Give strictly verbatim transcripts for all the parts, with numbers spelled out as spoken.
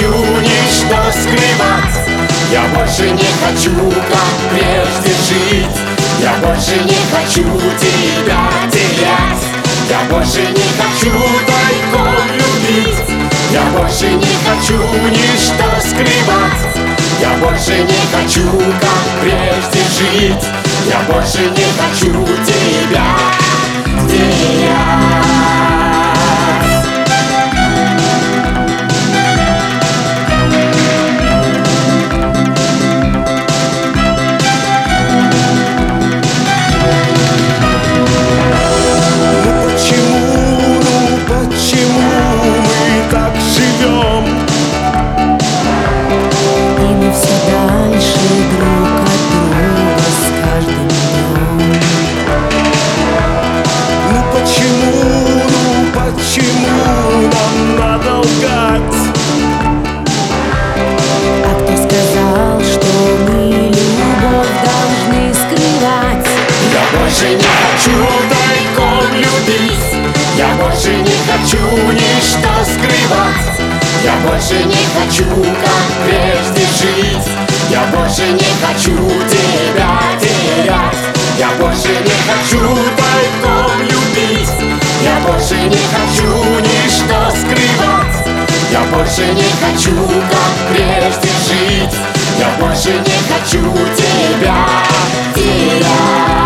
хочу ничто скрывать. Я больше не хочу, как прежде, жить. Я больше не хочу тебя терять. Я больше не хочу тайком любить. Я больше не хочу ничто скрывать. Я больше не хочу, как прежде, жить. Я больше не хочу тебя терять. Я больше не хочу тайком любить. Я больше не хочу ничто скрывать. Я больше не хочу, как прежде, жить. Я больше не хочу тебя терять. Я больше не хочу тайком любить. Я больше не хочу ничто скрывать. Я больше не хочу, как прежде, жить. Я больше не хочу тебя терять.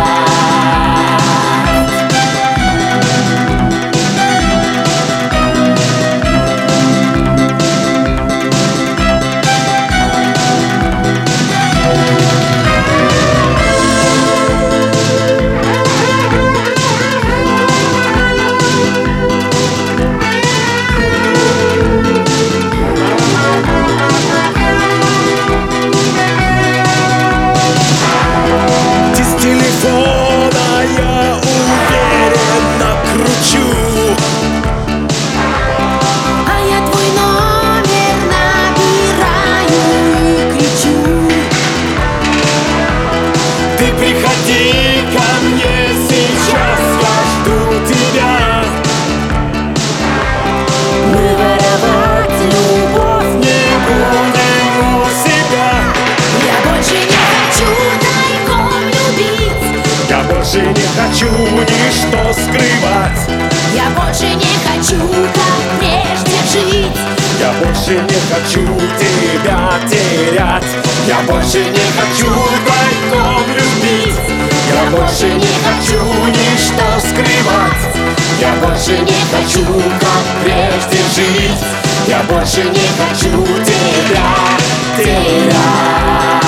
Я больше не хочу ничто скрывать. Я больше не хочу, как прежде, жить. Я больше не хочу тебя терять. Я больше не хочу тайком любить. Я больше не хочу ничто скрывать. Я больше не хочу, как прежде, жить. Я больше не хочу тебя терять.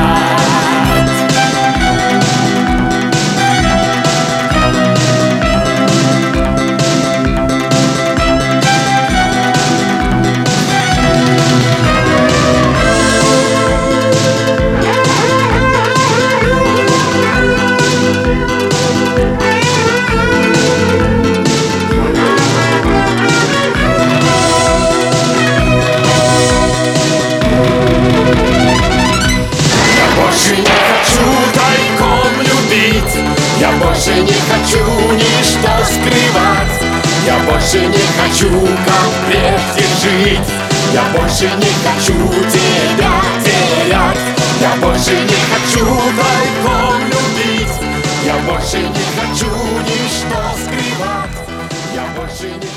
Я больше не хочу ничто скрывать. Я больше не хочу, как прежде, жить. Я больше не хочу тебя терять. Я больше не хочу тайком любить. Я больше не хочу ничто скрывать. Я больше не